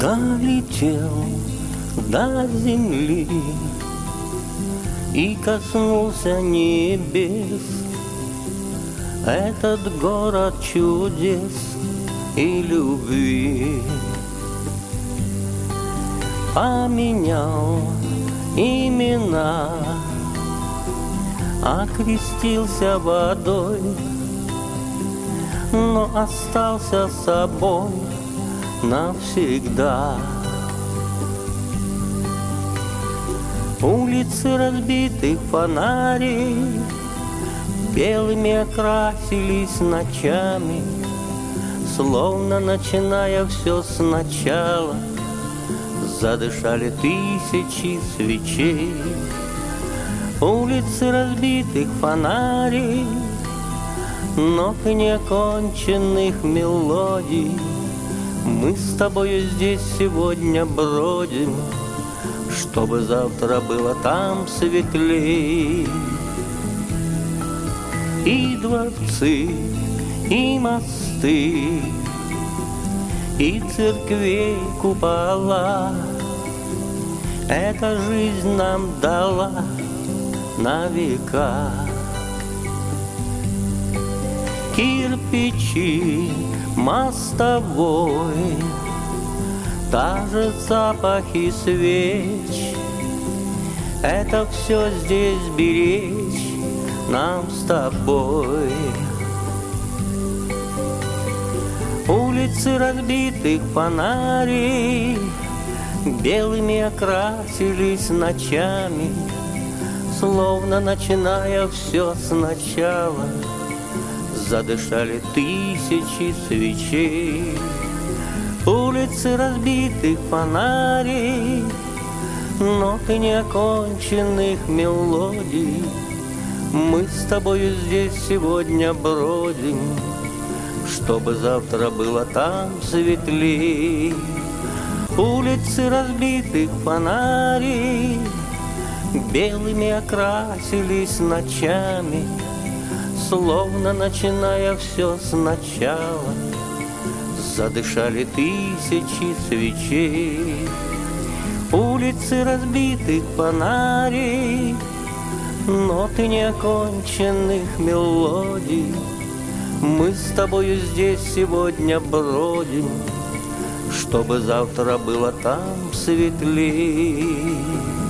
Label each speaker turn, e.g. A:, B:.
A: Долетел до земли и коснулся небес. Этот город чудес и любви поменял имена, окрестился водой, но остался собой навсегда. Улицы разбитых фонарей белыми окрасились ночами, словно начиная все сначала. Задышали тысячи свечей. Улицы разбитых фонарей, нот и неоконченных мелодий. Мы с тобою здесь сегодня бродим, чтобы завтра было там светлей. И дворцы, и мосты, и церквей купола эта жизнь нам дала на века. Кирпичи мостовой, даже запахи свеч, это все здесь беречь нам с тобой. Улицы разбитых фонарей белыми окрасились ночами, словно начиная все сначала. Задышали тысячи свечей. Улицы разбитых фонарей, ноты неоконченных мелодий. Мы с тобою здесь сегодня бродим, чтобы завтра было там светлей. Улицы разбитых фонарей белыми окрасились ночами, словно начиная все сначала. Задышали тысячи свечей. Улицы разбитых фонарей, ноты неоконченных мелодий. Мы с тобою здесь сегодня бродим, чтобы завтра было там светлей.